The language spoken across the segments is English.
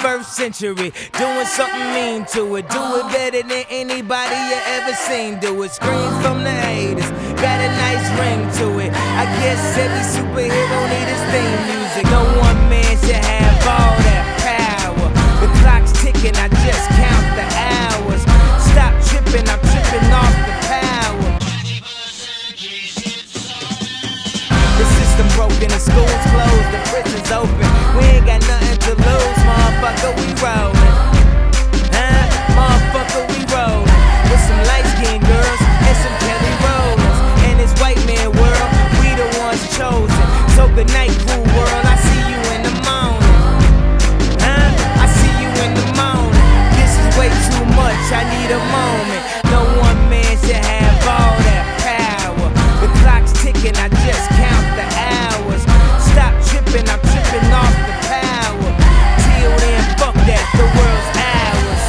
21st century, doing something mean to it. Do it better than anybody you ever seen do it. Screams from the haters, got a nice ring to it. I guess every superhero need his theme music. No one man should have all that power. The clock's ticking, I just count the hours. Stop tripping, I'm tripping off the power. The system broken, the school's closed, the prison's open. We ain't got nothing to lose, motherfucker, we rollin'. Motherfucker, we rollin'. With some light-skinned girls and some Kelly Rollins. In this white man world, we the ones chosen. So good night, cool world, I see you in the morning. I see you in the morning. This is way too much, I need a moment. No one man should have all that power. The clock's ticking, I just count the hours. Stop tripping, I'm tripping off the power. Till then, fuck that, the world's ours.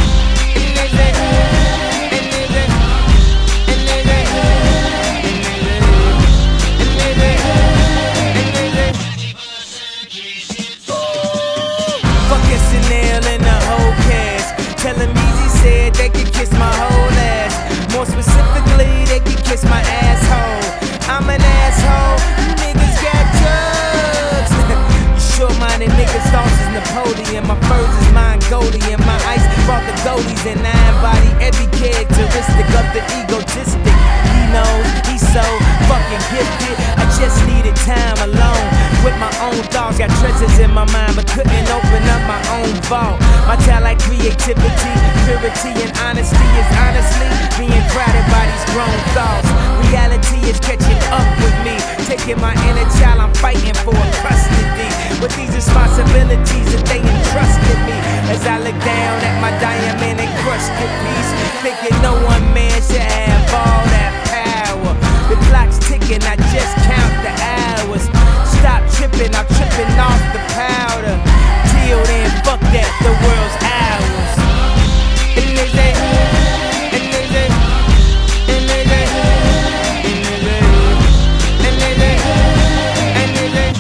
Fuck SNL and the whole cast. Tell him Easy said they could kiss my whole ass. More specifically, they could kiss my asshole. I'm an asshole, you niggas got drugs. You short-minded niggas, thoughts is Napoleon. My furs is Mongolian. My ice brought the goalies and I embody every characteristic of the egotistic. He knows he's so fucking gifted. I just needed time alone with my own thoughts. Got treasures in my mind but couldn't open up my own vault. My talent, creativity, purity and honesty is honestly being crowded by these grown thoughts. Reality is catching up with me. Taking my inner child, I'm fighting for custody. With these responsibilities that they entrusted me. As I look down at my diamond and crushed piece, thinking no one man should have all that power. The clock's ticking, I just count the hours. Stop tripping, I'm tripping off the powder. Till then, fuck that, the world's ours. And they say, and they say, and they say, and they say, and they say, and they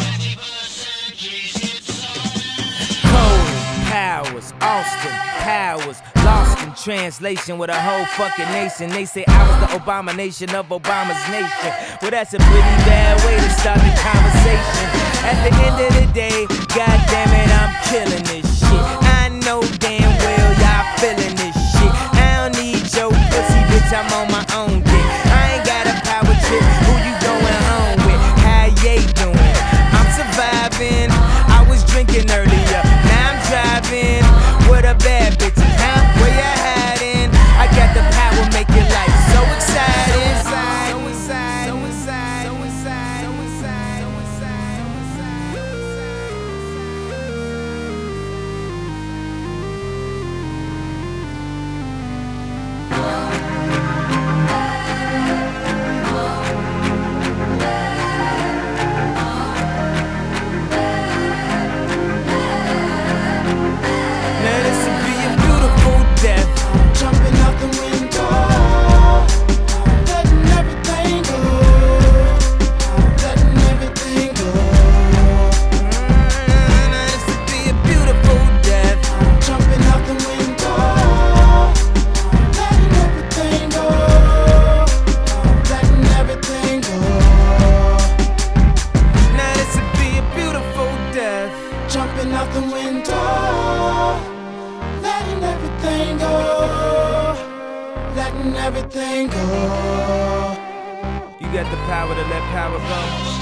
say. Cody Powers, Austin Powers, lost in translation with a whole fucking nation. They say I was the abomination of Obama's nation. Well, that's a pretty bad way to start the conversation. At the end of the day, goddamn it, I'm killing this shit. I know damn well y'all feeling this shit. I don't need your pussy, bitch, I'm on my own dick. I ain't got a power trip, who you going home with? How you doing? I'm surviving, I was drinking earlier, now I'm driving. What a bad bitches, huh? Where you hiding? I got the power, make your life so exciting. Jumping out the window, letting everything go, letting everything go. You got the power to let power go.